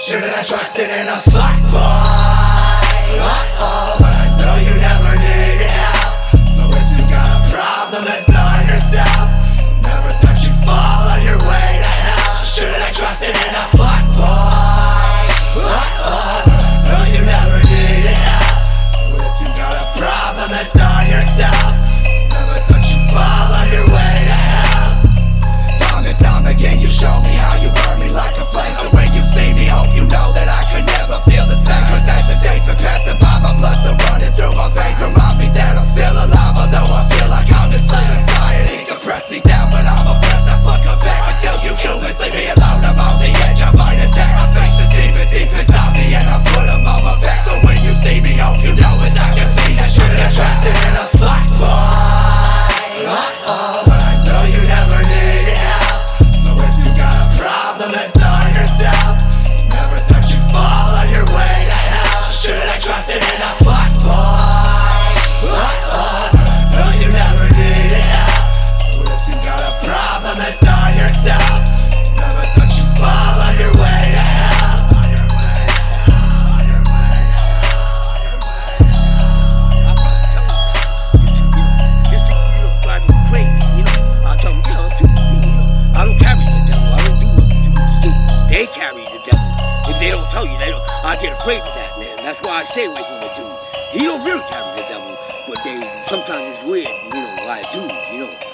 Should've I trusted in a fuck boy? Uh-oh, but I know you never needed help. So if you got a problem, then start yourself. Never thought you'd fall on your way to hell. Should've I trusted in a fuck boy? Uh-oh, but I know you never needed help. So if you got a problem, then start yourself. Never thought you'd fall on your way to hell. Time and time again you show me how you burn me like a flame. So when you see me, hope you know that I could never feel the same. Cause as the days been passing by, my blood's still running through my veins. Remind me that I'm still alive, although I feel like I'm enslaved. Society can press me down, but I'm oppressed. I fuck up back until you humans leave me alone. I'm on the edge, I might attack. I face the demons deep inside me and I put them on my back. So when you see me, hope you know it's not just me that should've have trusted in a fuck boy. Uh-oh, but I know you never needed help. So if you got a problem, then start yourself. Never thought you'd fall on your way to hell. Should've I trusted in a fuck boy? Uh-oh, but I know you never needed help. So if you got a problem, then start yourself. Never thought you'd fall on your way to hell. On your way to hell, on your way to hell, on your way to hell. I'm trying to tell you, this drive me crazy, I tell them, I don't carry the devil. I don't do what dudes do. They carry the devil. If they don't tell you, I get afraid of that, man. That's why I stay away from the dude. He don't really carry the devil, but sometimes it's weird, like dudes,